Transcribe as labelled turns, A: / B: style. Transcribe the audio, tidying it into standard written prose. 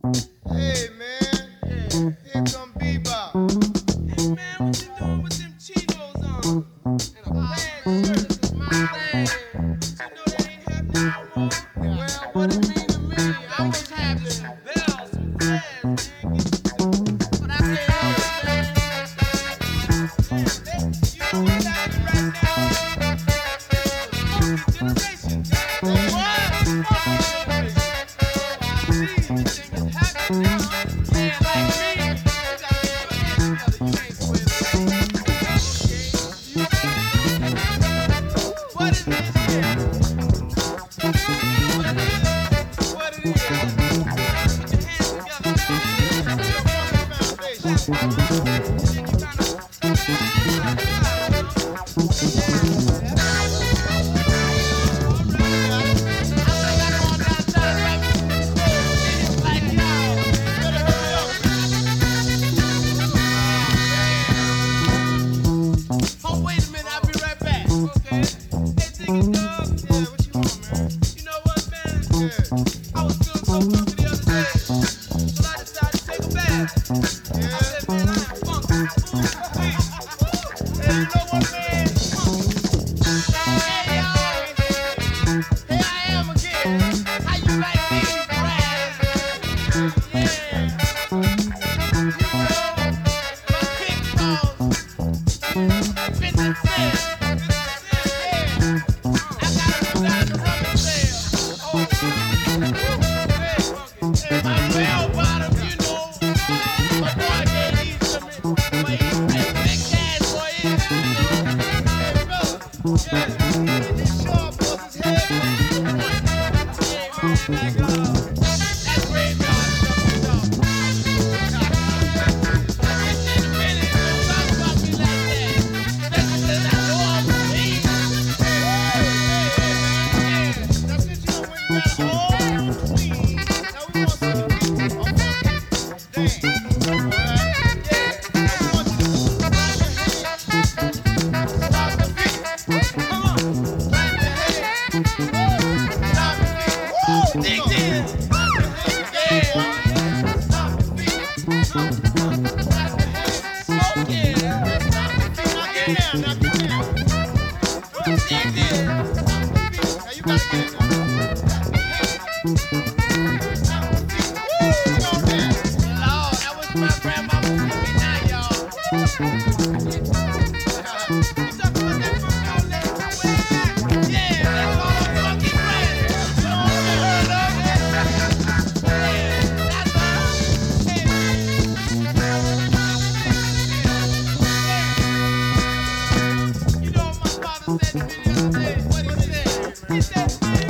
A: Hey man, here come Bebop.
B: Hey man, what you doing with them Cheetos on? And a plaid shirt, this is my thing. You know that ain't happening no more.
A: Well, what it mean to me,
B: I was having some bells, some threads, man. But I can't help it, man. You know what's happening right now? It's the generation, man. What? Everything is happening now. Man like me, you gotta get your hands together. You ain't quit. What is this here? What it is? Put your hands together now. Your foundation. Oh, wait a minute, I'll be right back. Okay. Hey, Diggy Dog.
A: Yeah, what you want, man?
B: You know what, man?
A: Yeah.
B: I was feeling so funky the other day, so I decided to take a bath. I said, man, I am funky. Hey, you know what, man? Hey, y'all. Here I am again. How you like these brass? Yeah. You know, my kick balls. 50 cents. Yeah. I got a rubber sale. Oh, hey, my bell bottom, you know. My boy gave these to me. But he's big cash for it. Hey, brother. Yeah.
A: This short boss is heavy.
B: That's great, God. Dig this. You know what my father said to me the other day? What he said? He said,